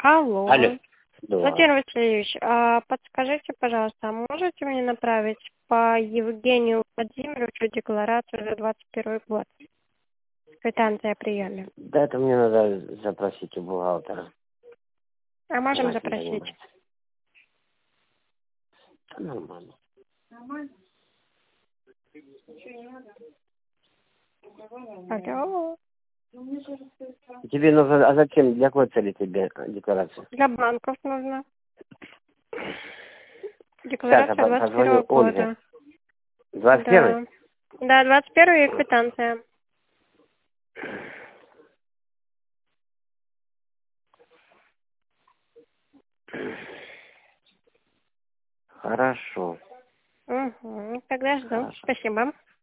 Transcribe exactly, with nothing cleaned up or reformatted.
Алло. Алло. Да. Владимир Васильевич, а подскажите, пожалуйста, а можете мне направить по Евгению Владимировичу декларацию за двадцать первый год? Квитанция о приеме. Да, это мне надо запросить у бухгалтера. А можем Она этим запросить? занимается. Нормально. Нормально? Алло. Тебе нужно, а зачем, для какой цели тебе декларация? Для банков нужно. Сейчас Декларация я двадцать позвоню первого Ольге. года. двадцать первый? Да. Да, двадцать первый и квитанция. Хорошо. Угу. Тогда жду. Хорошо. Спасибо.